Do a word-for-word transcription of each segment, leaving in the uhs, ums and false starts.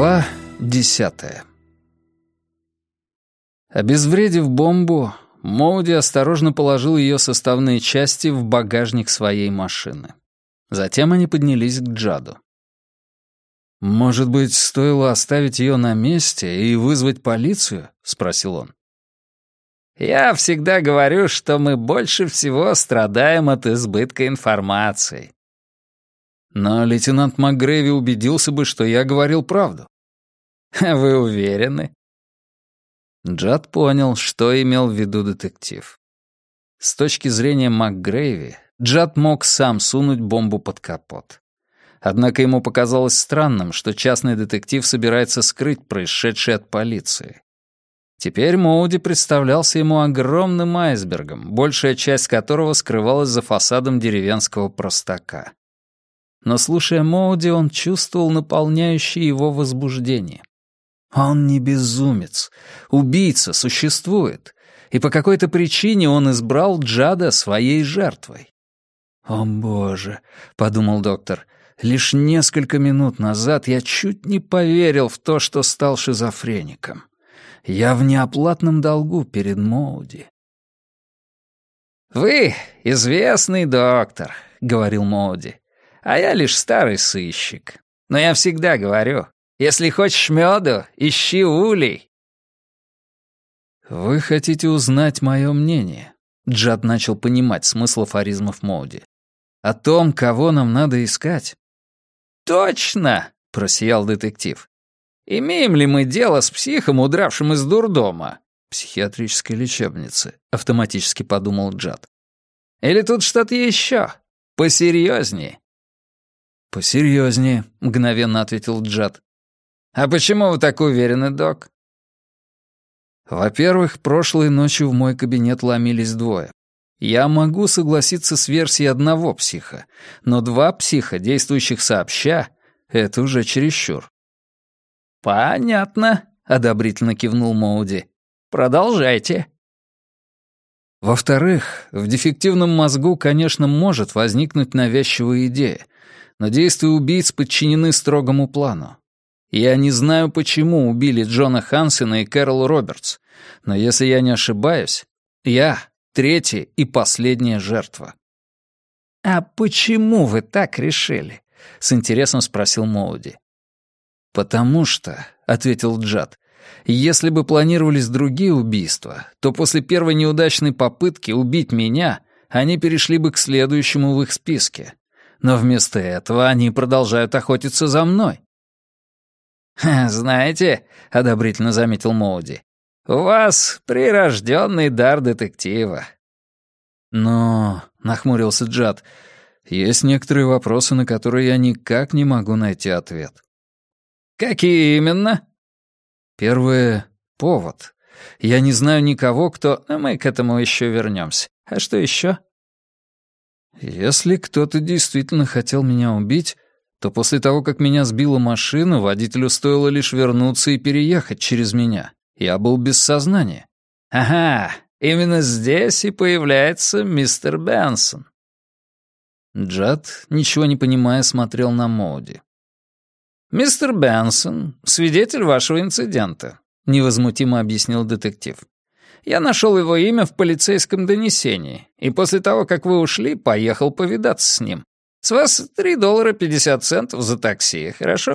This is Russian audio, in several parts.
Глава десятая. Обезвредив бомбу, Моуди осторожно положил ее составные части в багажник своей машины. Затем они поднялись к Джаду. «Может быть, стоило оставить ее на месте и вызвать полицию?» — спросил он. «Я всегда говорю, что мы больше всего страдаем от избытка информации». Но лейтенант МакГрейви убедился бы, что я говорил правду. «Вы уверены?» Джад понял, что имел в виду детектив. С точки зрения МакГрейви, Джад мог сам сунуть бомбу под капот. Однако ему показалось странным, что частный детектив собирается скрыть происшедшее от полиции. Теперь Моуди представлялся ему огромным айсбергом, большая часть которого скрывалась за фасадом деревенского простака. Но, слушая Моуди, он чувствовал наполняющее его возбуждение. Он не безумец. Убийца существует. И по какой-то причине он избрал Джада своей жертвой. «О, Боже», — подумал доктор, — «лишь несколько минут назад я чуть не поверил в то, что стал шизофреником. Я в неоплатном долгу перед Моуди». «Вы известный доктор», — говорил Моуди, — «а я лишь старый сыщик. Но я всегда говорю, если хочешь меду, ищи улей». «Вы хотите узнать мое мнение?» Джад начал понимать смысл афоризмов Моуди. «О том, кого нам надо искать?» «Точно!» — просиял детектив. «Имеем ли мы дело с психом, удравшим из дурдома?» «Психиатрической лечебницы», — автоматически подумал Джад. «Или тут что-то еще? Посерьезнее?» «Посерьезнее», — мгновенно ответил Джад. «А почему вы так уверены, док?» «Во-первых, прошлой ночью в мой кабинет ломились двое. Я могу согласиться с версией одного психа, но два психа, действующих сообща, — это уже чересчур». «Понятно», — одобрительно кивнул Моуди. «Продолжайте». «Во-вторых, в дефективном мозгу, конечно, может возникнуть навязчивая идея, но действия убийц подчинены строгому плану. Я не знаю, почему убили Джона Хансена и Кэрол Робертс, но если я не ошибаюсь, я третья и последняя жертва». «А почему вы так решили?» — с интересом спросил Моуди. «Потому что», — ответил Джад, — «если бы планировались другие убийства, то после первой неудачной попытки убить меня они перешли бы к следующему в их списке. Но вместо этого они продолжают охотиться за мной». «Знаете», — одобрительно заметил Моуди, — «у вас прирожденный дар детектива». «Но», — нахмурился Джад, — «есть некоторые вопросы, на которые я никак не могу найти ответ». «Какие именно?» «Первое — повод. Я не знаю никого, кто...» «Мы к этому еще вернемся. А что еще?» «Если кто-то действительно хотел меня убить, то после того, как меня сбила машина, водителю стоило лишь вернуться и переехать через меня. Я был без сознания». «Ага, именно здесь и появляется мистер Бенсон». Джад, ничего не понимая, смотрел на Моуди. «Мистер Бенсон, свидетель вашего инцидента», — невозмутимо объяснил детектив. «Я нашел его имя в полицейском донесении, и после того, как вы ушли, поехал повидаться с ним. С вас три доллара пятьдесят центов за такси, хорошо?»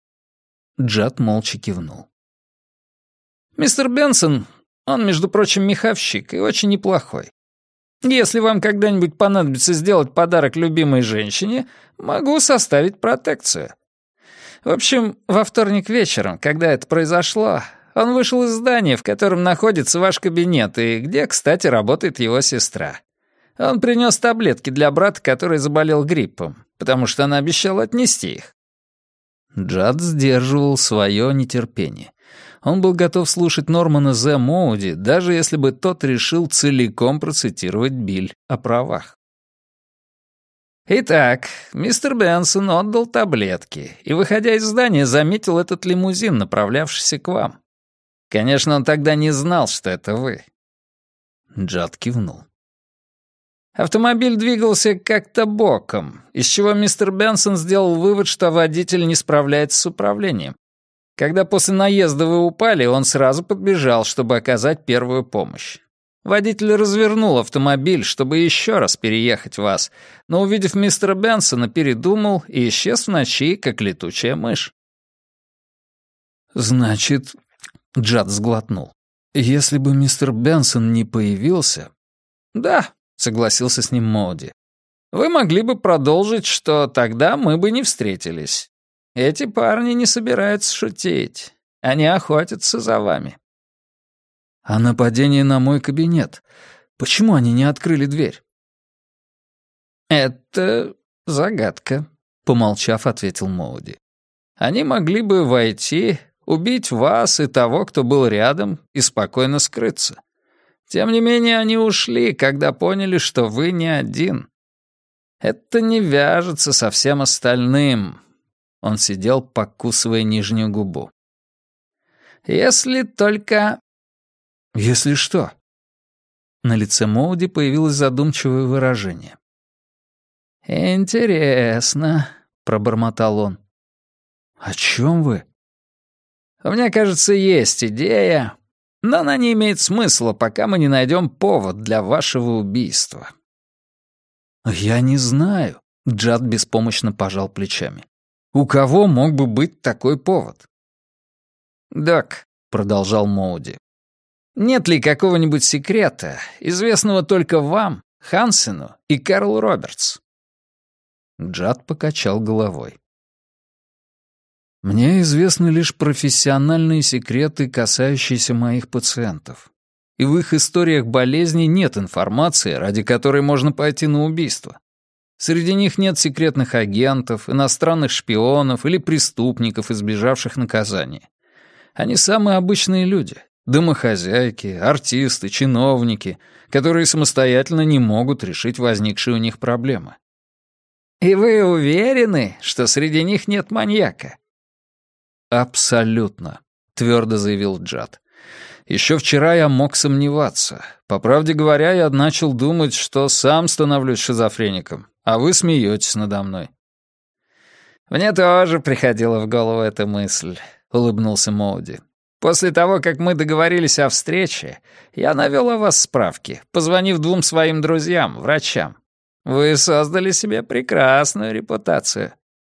Джад молча кивнул. «Мистер Бенсон, он, между прочим, меховщик и очень неплохой. Если вам когда-нибудь понадобится сделать подарок любимой женщине, могу составить протекцию. В общем, во вторник вечером, когда это произошло, он вышел из здания, в котором находится ваш кабинет, и где, кстати, работает его сестра. Он принес таблетки для брата, который заболел гриппом, потому что она обещала отнести их». Джад сдерживал свое нетерпение. Он был готов слушать Нормана З. Моуди, даже если бы тот решил целиком процитировать Биль о правах. «Итак, мистер Бенсон отдал таблетки и, выходя из здания, заметил этот лимузин, направлявшийся к вам. Конечно, он тогда не знал, что это вы». Джад кивнул. Автомобиль двигался как-то боком, из чего мистер Бенсон сделал вывод, что водитель не справляется с управлением. Когда после наезда вы упали, он сразу подбежал, чтобы оказать первую помощь. Водитель развернул автомобиль, чтобы еще раз переехать вас, но, увидев мистера Бенсона, передумал и исчез в ночи, как летучая мышь. «Значит...» — Джад сглотнул. «Если бы мистер Бенсон не появился...» «Да», — согласился с ним Моуди. «Вы могли бы продолжить, что тогда мы бы не встретились. Эти парни не собираются шутить. Они охотятся за вами». «А нападение на мой кабинет? Почему они не открыли дверь?» «Это загадка», — помолчав, ответил Моуди. «Они могли бы войти, убить вас и того, кто был рядом, и спокойно скрыться. Тем не менее, они ушли, когда поняли, что вы не один. Это не вяжется со всем остальным». Он сидел, покусывая нижнюю губу. «Если только...» «Если что?» На лице Моуди появилось задумчивое выражение. «Интересно», — пробормотал он. «О чем вы?» «У меня, кажется, есть идея, но она не имеет смысла, пока мы не найдем повод для вашего убийства». «Я не знаю», — Джад беспомощно пожал плечами. «У кого мог бы быть такой повод?» «Док», — продолжал Моуди, «нет ли какого-нибудь секрета, известного только вам, Хансену и Карлу Робертс?» Джад покачал головой. «Мне известны лишь профессиональные секреты, касающиеся моих пациентов. И в их историях болезни нет информации, ради которой можно пойти на убийство. Среди них нет секретных агентов, иностранных шпионов или преступников, избежавших наказания. Они самые обычные люди. Домохозяйки, артисты, чиновники, которые самостоятельно не могут решить возникшие у них проблемы». «И вы уверены, что среди них нет маньяка?» «Абсолютно», — твердо заявил Джад. «Еще вчера я мог сомневаться. По правде говоря, я начал думать, что сам становлюсь шизофреником, а вы смеетесь надо мной». «Мне тоже приходила в голову эта мысль», — улыбнулся Моуди. «После того, как мы договорились о встрече, я навел о вас справки, позвонив двум своим друзьям, врачам. Вы создали себе прекрасную репутацию».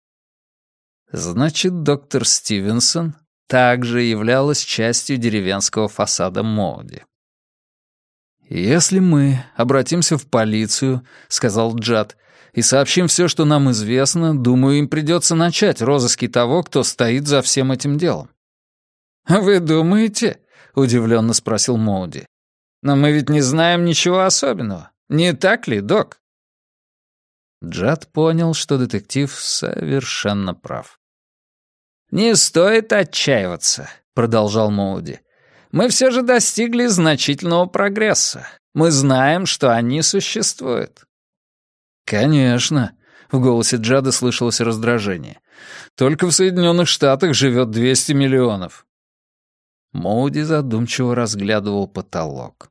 Значит, доктор Стивенсон также являлась частью деревенского фасада Моуди. «Если мы обратимся в полицию, — сказал Джад, — и сообщим все, что нам известно, думаю, им придется начать розыски того, кто стоит за всем этим делом». «Вы думаете?» — удивленно спросил Моуди. «Но мы ведь не знаем ничего особенного. Не так ли, док?» Джад понял, что детектив совершенно прав. «Не стоит отчаиваться», — продолжал Моуди. «Мы все же достигли значительного прогресса. Мы знаем, что они существуют». «Конечно», — в голосе Джада слышалось раздражение. «Только в Соединенных Штатах живет двести миллионов». Моуди задумчиво разглядывал потолок.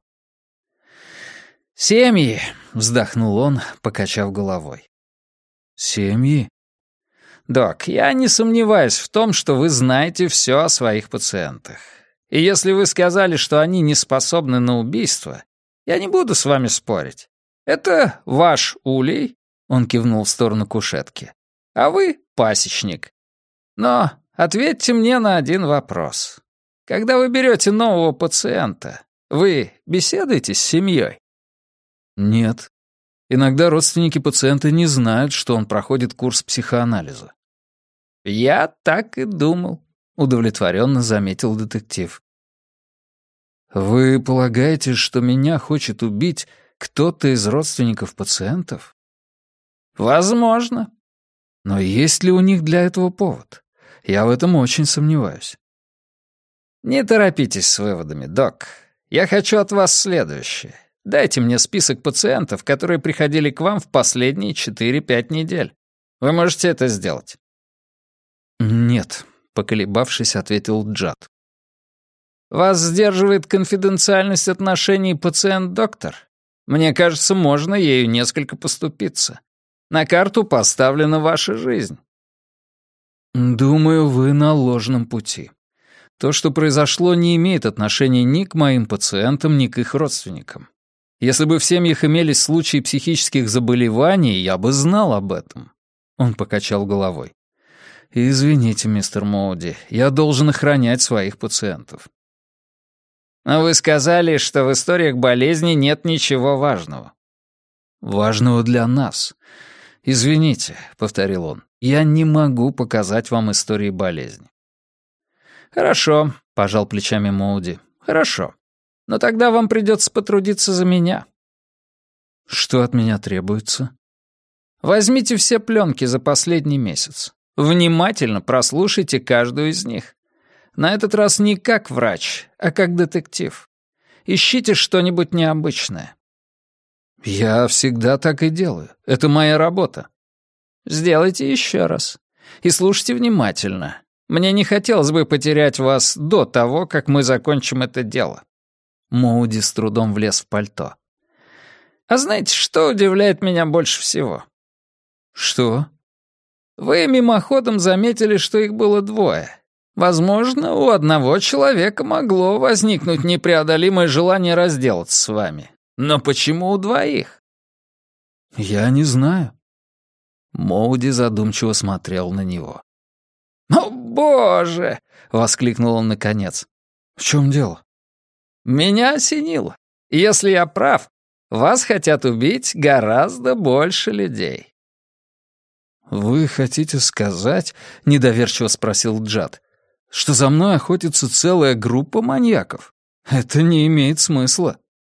«Семьи», — вздохнул он, покачав головой. «Семьи?» «Док, я не сомневаюсь в том, что вы знаете все о своих пациентах. И если вы сказали, что они не способны на убийство, я не буду с вами спорить. Это ваш улей», — он кивнул в сторону кушетки, «а вы пасечник. Но ответьте мне на один вопрос. Когда вы берете нового пациента, вы беседуете с семьей?» «Нет. Иногда родственники пациента не знают, что он проходит курс психоанализа». «Я так и думал», — удовлетворенно заметил детектив. «Вы полагаете, что меня хочет убить кто-то из родственников пациентов?» «Возможно». «Но есть ли у них для этого повод? Я в этом очень сомневаюсь». «Не торопитесь с выводами, док. Я хочу от вас следующее. Дайте мне список пациентов, которые приходили к вам в последние четыре-пять недель. Вы можете это сделать?» «Нет», — поколебавшись, ответил Джад. «Вас сдерживает конфиденциальность отношений пациент-доктор? Мне кажется, можно ею несколько поступиться. На карту поставлена ваша жизнь». «Думаю, вы на ложном пути. То, что произошло, не имеет отношения ни к моим пациентам, ни к их родственникам. Если бы в семьях имелись случаи психических заболеваний, я бы знал об этом. Он покачал головой. Извините, мистер Моуди, я должен охранять своих пациентов. Но вы сказали, что в историях болезни нет ничего важного. Важного для нас. Извините, повторил он, я не могу показать вам истории болезни. Хорошо, пожал плечами Моуди. Хорошо. Но тогда вам придется потрудиться за меня. Что от меня требуется? Возьмите все пленки за последний месяц. Внимательно прослушайте каждую из них. На этот раз не как врач, а как детектив. Ищите что-нибудь необычное. Я всегда так и делаю. Это моя работа. Сделайте еще раз. И слушайте внимательно. Мне не хотелось бы потерять вас до того, как мы закончим это дело. Моуди с трудом влез в пальто. А знаете, что удивляет меня больше всего? Что? Вы мимоходом заметили, что их было двое. Возможно, у одного человека могло возникнуть непреодолимое желание разделаться с вами. Но почему у двоих? Я не знаю. Моуди задумчиво смотрел на него. «О, боже!» — воскликнул он наконец. В чем дело? «Меня осенило. Если я прав, вас хотят убить гораздо больше людей». «Вы хотите сказать, — недоверчиво спросил Джад, — что за мной охотится целая группа маньяков? Это не имеет смысла».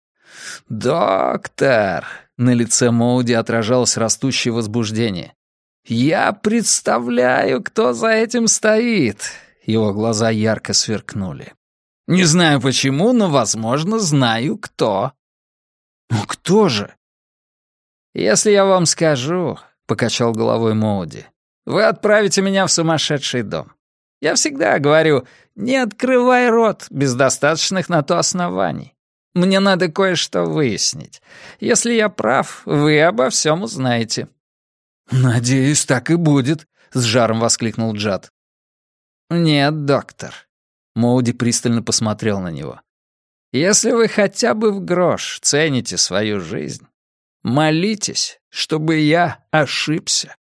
«Доктор!» — на лице Моуди отражалось растущее возбуждение. «Я представляю, кто за этим стоит!» Его глаза ярко сверкнули. «Не знаю почему, но, возможно, знаю, кто». «Ну кто же?» «Если я вам скажу, — покачал головой Моуди, — вы отправите меня в сумасшедший дом. Я всегда говорю, не открывай рот без достаточных на то оснований. Мне надо кое-что выяснить. Если я прав, вы обо всем узнаете». «Надеюсь, так и будет», — с жаром воскликнул Джад. «Нет, доктор». Моуди пристально посмотрел на него. «Если вы хотя бы в грош цените свою жизнь, молитесь, чтобы я ошибся».